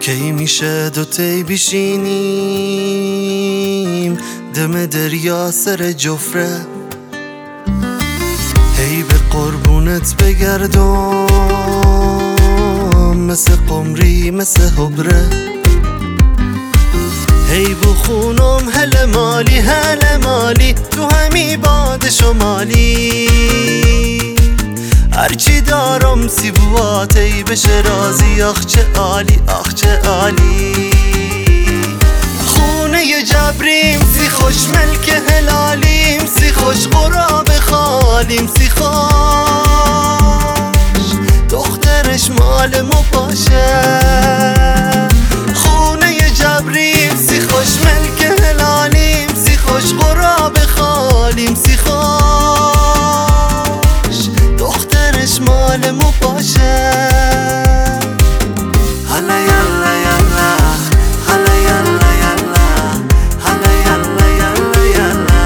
کی میشه دوتایی بشینیم دم دریا سر جفره، هی به قربونت بگردم مثل قمری مثل حبره، هی بخونم هل مالی تو همی باد شمالی، هرچی دارم سیبوات ای بشه رازی، آخ چه عالی آخ چه عالی. خونه جبریم سی خوش ملک هلالیم، سی خوش قراب خالیم، سی خوش دخترش مال مو باشه. خونه جبریم سی خوش ملک هلالیم، سی خوش قراب خالیم، سی خوش دخترش مال مو باشه. حالا یالا یالا حالا یالا یالا حالا یالا یالا یالا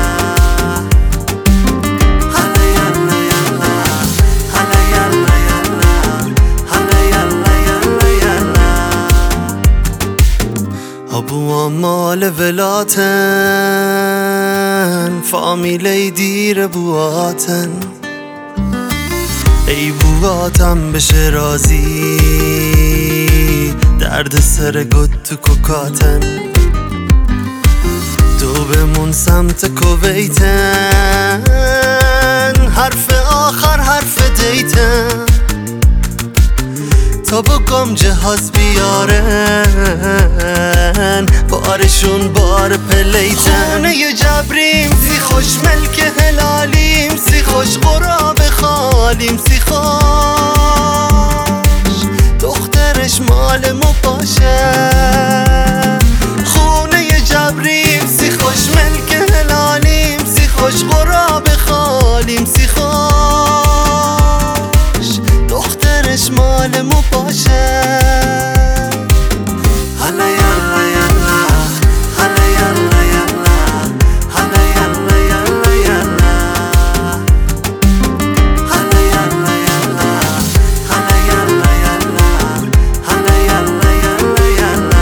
حالا یالا یالا حالا یالا یالا حالا یالا یالا یالا. ابوام مال ولاتن، فامیلی دیر بواتن، ای بواتم بشه رازی، درد سر گد تو کوکاتن، تو بمون سمت کویتن، حرف آخر حرف دیتن، تا بگم جهاز بیارن بارشون بار پلیتن. خونه جبریم سی خوش ملک هلالیم، سی خوش قراب خالیم، سی خوش دخترش مال مو باشه. خونه جبریم سی خوش ملک هلالیم، سی خوش قراب خالیم، سی خوش دخترش مال مو باشه. حالا یالا یالا حالا یالا یالا حالا یالا یالا یالا حالا یالا یالا حالا یالا یالا حالا یالا یالا یالا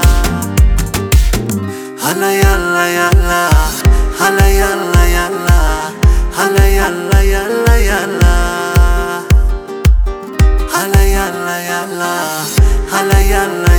حالا یالا یالا حالا یالا یالا حالا یالا یالا یالا حالا یالا یالا حالا یالا